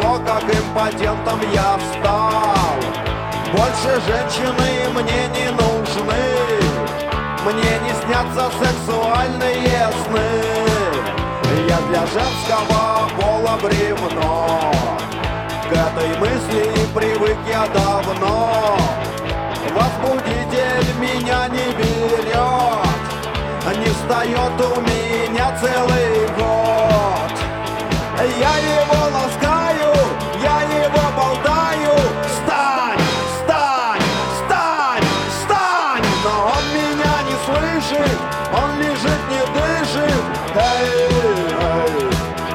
того, как импотентом я стал. Больше женщины мне не нужны, мне не снятся сексуальные сны. Я для женского пола бревно, к этой мысли привык я давно. Возбудитель меня не берет, не встает у меня целый год. Я его ласкаю, я его болтаю. Встань, встань, встань, встань! Но он меня не слышит, он лежит, не дышит. Эй, эй,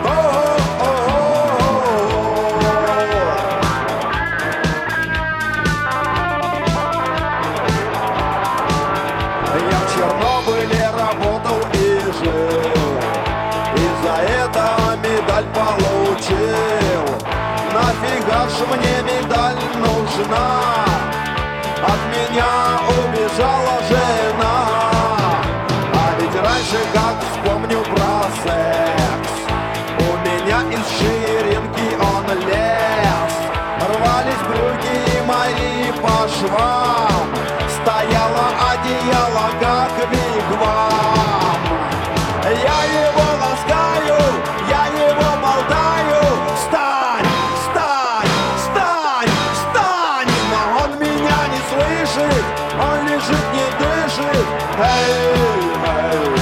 я в Чернобыле работал и жил, и за это медаль получил. Нафига ж мне медаль нужна? От меня убежала жена. А ведь раньше, как вспомню про секс, у меня из ширинки он лез. Рвались брюки мои по швам, стояло одеяло, как вигвам. Я его ласкаю, я его болтаю. Встань, встань, встань, встань! Но он меня не слышит, он лежит, не дышит. Эй, эй,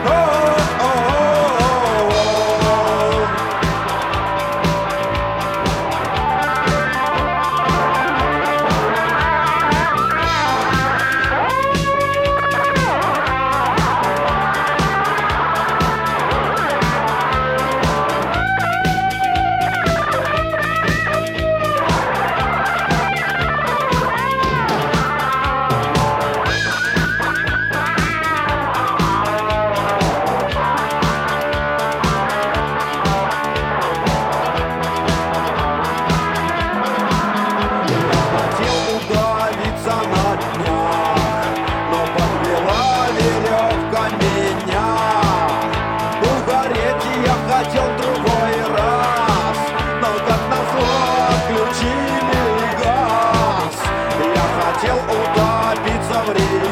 хотел другой раз, но как назло отключили газ. Я хотел утопиться в реке,